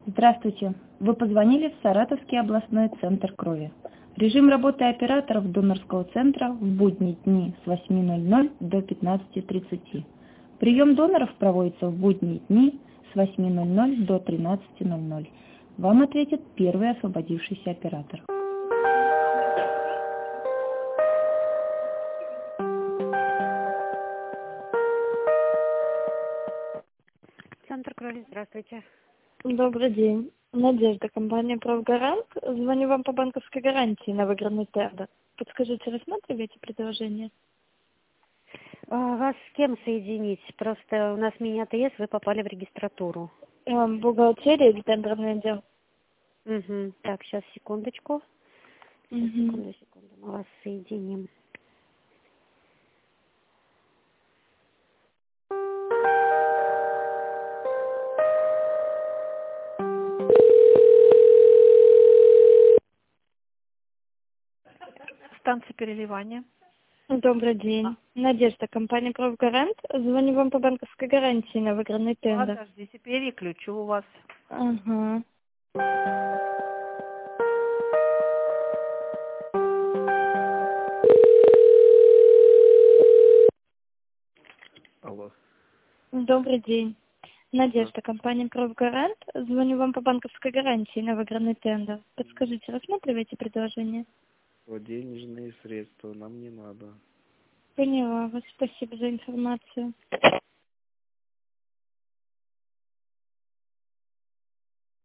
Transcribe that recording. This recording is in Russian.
Здравствуйте. Вы позвонили в Саратовский областной центр крови. Режим работы операторов донорского центра в будние дни с 8:00 до 15:30. Прием доноров проводится в будние дни с 8:00 до 13:00. Вам ответит первый освободившийся оператор. Центр крови, здравствуйте. Добрый день. Надежда, компания «Правгарант». Звоню вам по банковской гарантии на выигранный тендер. Подскажите, рассматриваете предложение? Вас с кем соединить? Просто у нас мини-АТС, вы попали в регистратуру. Бухгалтерия или тендерный отдел? Угу. Так, сейчас, секундочку. Угу. Секунду. Мы вас соединим. Станция переливания. Добрый день. Надежда, компания «Правгарант». Звоню вам по банковской гарантии на выигранный тендер. Подождите, переключу у вас. Ага. Алло. Добрый день. Надежда, компания «Правгарант». Звоню вам по банковской гарантии на выигранный тендер. Подскажите, рассматриваете предложение? Вот денежные средства нам не надо. Поняла вас. Спасибо за информацию.